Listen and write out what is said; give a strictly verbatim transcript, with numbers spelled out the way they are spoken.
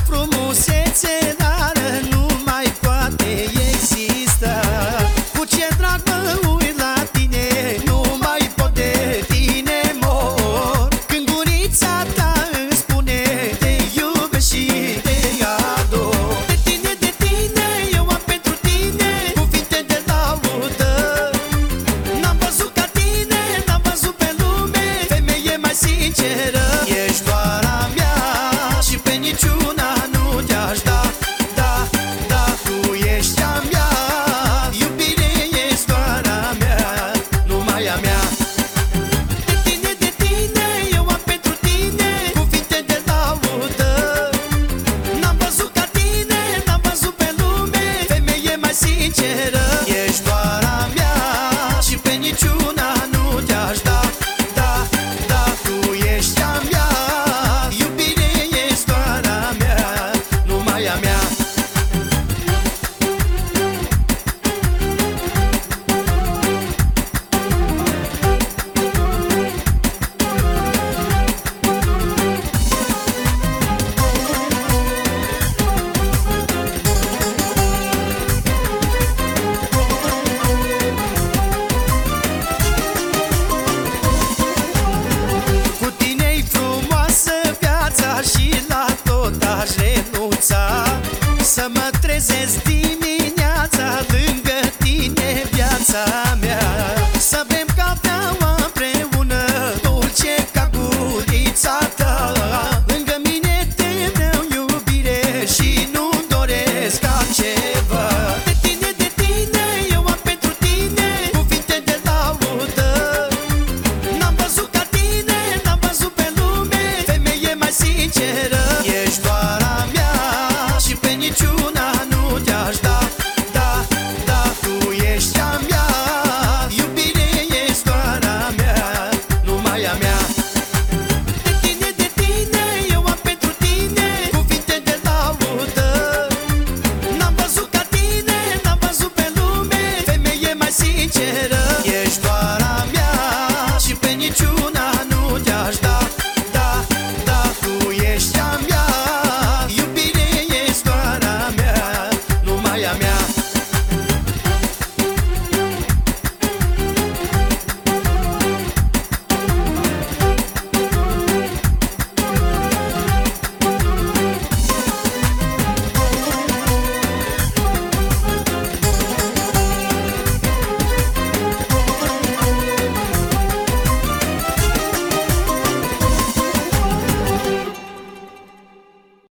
frumusețe, dar nu mai poate exista. Cu ce drag mă uit la tine, nu mai pot de tine mor. Când gurița ta îmi spune te iubesc și te ador. De tine, de tine, eu am pentru tine cuvinte de laudă. N-am văzut ca tine, n-am văzut pe lume femeie mai sinceră. Ești doar a mea și pe niciuna nu te-aș da. Da, da, tu ești a mea, iubire ești doar a mea, numai a mea. De tine, de tine, eu am pentru tine cuvinte de laudă. N-am văzut ca tine, n-am văzut pe lume femeie mai sinceră. Ești doar a mea și pe niciuna nu te-aș da. Da, da, tu ești a mea, iubire ești doar a mea, numai a mea. Cu tine-i frumoasă viața și la tot aș renunța. Să mă trezesc dimineața lângă tine, viața mea.